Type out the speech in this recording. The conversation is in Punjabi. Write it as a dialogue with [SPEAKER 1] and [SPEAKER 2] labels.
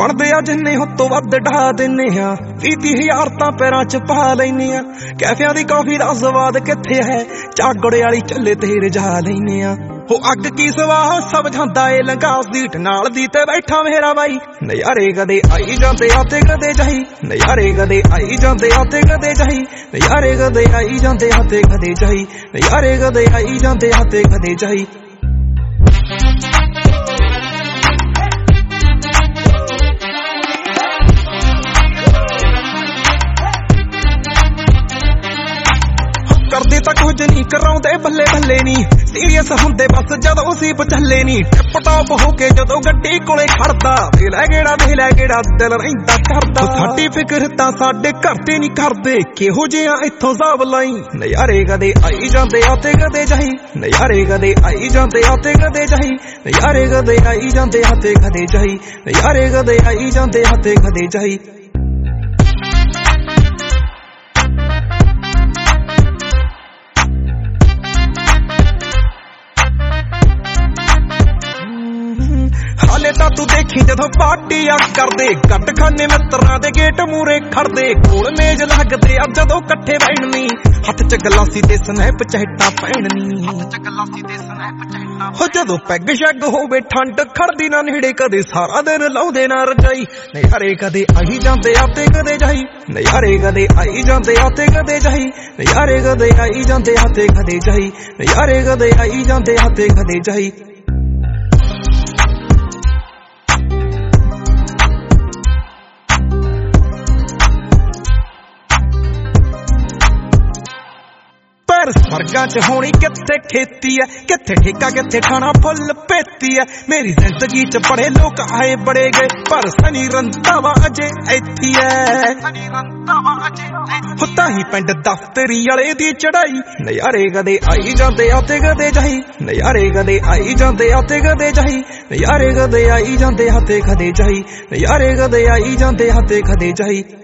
[SPEAKER 1] ਬਣਦੇ ਆ ਜਿੰਨੇ ਹੁੱਤੋਂ ਵੱਧ ਢਾ ਦਿੰਨੇ ਆ 20,000 ਤਾਂ ਪੈਰਾਂ 'ਚ ਪਾ ਲੈਨੇ ਆ ਕੈਫਿਆਂ ਦੀ ਕੌਫੀ ਦਾ ਸਵਾਦ ਕਿੱਥੇ ਹੈ ਝਾਗੜੇ ਵਾਲੀ ਚੱਲੇ ਤੇ ਰਜਾ ਲੈਨੇ ਆ ਹੋ ਅੱਗ ਕੀ ਸਵਾਹ ਸਭ ਜਾਂਦਾ ਏ ਲੰਘਾ ਸੀਟ ਨਾਲ ਦੀ ਤੇ ਬੈਠਾ ਮੇਰਾ ਬਾਈ ਨਜ਼ਾਰੇ ਕਦੇ ਆਈ ਜਾਂਦੇ ਆ ਤੇ ਕਦੇ ਜਾਈ ਨਜ਼ਾਰੇ ਕਦੇ ਆਈ ਜਾਂਦੇ ਆ ਤੇ ਕਦੇ ਜਾਈ ਨਜ਼ਾਰੇ ਕਦੇ ਆਈ ਜਾਂਦੇ ਆ ਤੇ ਕਦੇ ਜਾਈ ਨਜ਼ਾਰੇ ਕਦੇ ਆਈ ਜਾਂਦੇ ਆ ਤੇ ਕਦੇ ਜਾਈ ਕਰਦੇ ਤਾਂ ਕੁਝ ਨਹੀਂ ਕਰਾਉਂਦੇ ਬੱਲੇ ਬੱਲੇ ਨਹੀਂ ਸੀਰੀਅਸ ਹੁੰਦੇ ਬਸ ਜਦੋਂ ਸੀ ਪਚੱਲੇ ਨਹੀਂ ਟਿਪ ਟਾਪ ਹੋ ਕੇ ਜਦੋਂ ਗੱਡੀ ਕੋਲੇ ਖੜਦਾ ਵੇ ਲੈ ਗੇੜਾ ਦਿਲ ਰਹਿੰਦਾ ਕਰਦਾ ਸਾਡੀ ਫਿਕਰ ਤਾਂ ਸਾਡੇ ਘਰ ਤੇ ਨਹੀਂ ਕਰਦੇ ਕਿਹੋ ਜਿਹਾ ਇੱਥੋਂ ਹਿਸਾਬ ਲਾਈ ਨਜ਼ਾਰੇ ਕਦੇ ਆਈ ਜਾਂਦੇ ਆ ਤੇ ਕਦੇ ਜਾਈ ਨਜ਼ਾਰੇ ਕਦੇ ਆਈ ਜਾਂਦੇ ਆ ਤੇ ਕਦੇ ਜਾਈ ਨਜ਼ਾਰੇ ਕਦੇ ਆਈ ਜਾਂਦੇ ਆ ਤੇ ਕਦੇ ਜਾਈ ਨਜ਼ਾਰੇ ਕਦੇ ਆਈ ਜਾਂਦੇ ਆ ਤੇ ਕਦੇ ਜਾਈ ਹਾਲੇ ਤਾਂ ਤੂੰ ਦੇਖੀ ਜਦੋਂ ਪਾਰਟੀ ਆ ਕਰਦੇ ਕੱਟ ਖਾਨੇ ਮਿੱਤਰਾਂ ਦੇ ਗੇਟ ਮੂਰੇ ਖੜਦੇ ਕੋਲ ਮੇਜ ਲੱਗਦੇ ਆ ਜਦੋਂ ਇਕੱਠੇ ਬੈਠਣੀ ਹੱਥ 'ਚ ਗਲਾਸੀ ਤੇ ਸਨੈਪ ਚਹਿਟਾ ਪੈਣਨੀ ਹੋ ਜਦੋਂ ਪੈਗ ਸ਼ੈਗ ਹੋਵੇ ਠੰਡ ਖੜਦੀ ਨਾ ਨੇੜੇ ਕਦੇ ਸਾਰਾ ਦਿਨ ਲਾਉਂਦੇ ਨਾ ਰਜਾਈ ਨਜ਼ਾਰੇ ਕਦੇ ਆਈ ਜਾਂਦੇ ਆ ਤੇ ਕਦੇ ਜਾਈ ਨਜ਼ਾਰੇ ਕਦੇ ਆਈ ਜਾਂਦੇ ਆ ਤੇ ਕਦੇ ਜਾਈ ਨਜ਼ਾਰੇ ਕਦੇ ਆਈ ਜਾਂਦੇ ਆ ਤੇ ਕਦੇ ਜਾਈ ਨਜ਼ਾਰੇ ਕਦੇ ਆਈ ਜਾਂਦੇ ਆ ਤੇ ਕਦੇ ਜਾਈ ਸਵਰਗਾਂ 'ਚ ਹੋਣੀ ਕਿੱਥੇ ਖੇਤੀ ਐ ਕਿੱਥੇ ਠੇਕਾ ਕਿੱਥੇ ਖਾਣਾ ਫੁੱਲ ਪੇਤੀ ਐ ਮੇਰੀ ਜ਼ਿੰਦਗੀ 'ਚ ਬੜੇ ਲੋਕ ਆਏ ਬੜੇ ਗਏ ਪਰ ਸਨੀ ਰੰਧਾਵਾ ਅਜੇ ਇੱਥੇ ਐ ਹੁੱਤਾ ਹੀ ਪਿੰਡ ਦਫ਼ਤਰੀ ਵਾਲੇ ਦੀ ਚੜਾਈ ਨਜ਼ਾਰੇ ਕਦੇ ਆਈ ਜਾਂਦੇ ਆ ਤੇ ਕਦੇ ਜਾਈ ਨਜ਼ਾਰੇ ਕਦੇ ਆਈ ਜਾਂਦੇ ਆ ਤੇ ਕਦੇ ਜਾਈ ਨਜ਼ਾਰੇ ਕਦੇ ਆਈ ਜਾਂਦੇ ਆ ਤੇ ਕਦੇ ਜਾਈ ਨਜ਼ਾਰੇ ਕਦੇ ਆਈ ਜਾਂਦੇ ਆ ਤੇ ਕਦੇ ਜਾਈ